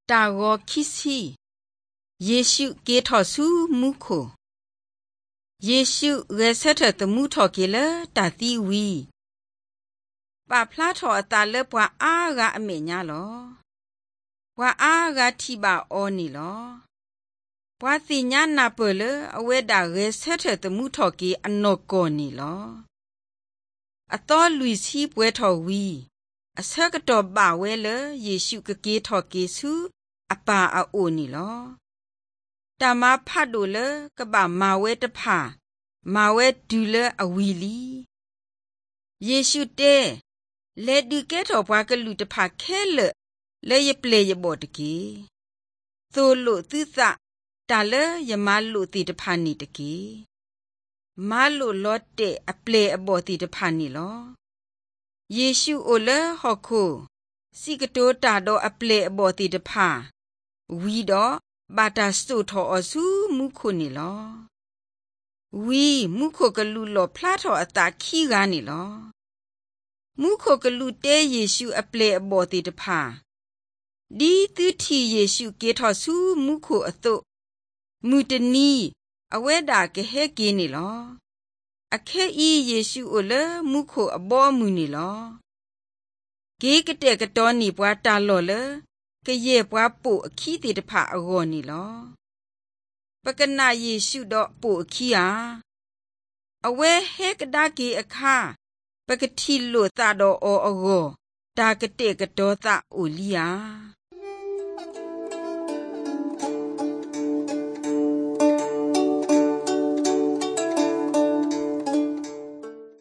တာဂောခိစီယေရှုကေထောဆူမုခိုယေရှုရဲဆက်တဲ့တမှုထော်ကေလတာတီဝီပါဖလားထော်အတာလက်ပွားအားကအမေညာလောဘွာအားကတိပါအောနီလောဘွာတိညာနာပလအဝဲတာရဲဆက်တဲ့တမှုထော်ကေအနောကောနီလောအတော်လူစီပွဲထော်ဝီအဆက်ကတော့ပါဝဲလယေရှုကကေထော်ကေစုအပါအိုနီလောတမဖတ်တို့လကပမာဝဲတဖာမာဝဲဒူလအဝီလီယေရှုတဲလေဒီကေထော်ဘွားကလူတဖာခဲလလေယပလေယဘောတကေသို့လို့သသတာလယမလို့တီတဖာနီတကေမလို့လော့တဲ့အပလေအဘောတီတဖာနီလောယေရှုအိုလဟောခိုစီကတိုတာတော့အပလေအဘောတီတဖာဝီတော့ဘာတာစတိုထောအဆူမုခုနီလောဝီမုခုကလူလောဖလားထောအတာခီကနေလောမုခုကလူတဲယေရှုအပလေအဘောတီတဖာဒီသူတီယေရှုကေထောဆူမုခုအတုမူတနီအဝဲတာကဟဲကေနီလောအခဲဤယေရှုအိုလမုခုအဘောမူနီလောဂေကတဲ့ကတော်နီပွားတာလောလကရေပွားပို့အခီးတေတဖာအဂောနီလောပကနာယေရှုတော့ပို့အခီးဟာအဝဲဟဲကဒါကေအခါပကတိလို့တာတော့အောအဂောဒါကတဲ့ကတော်တာအိုလီယာ